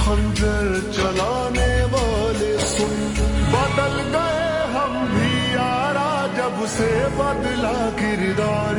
खंजर चलाने वाले सुन, बदल गए हम भी यारा जब से बदला किरदार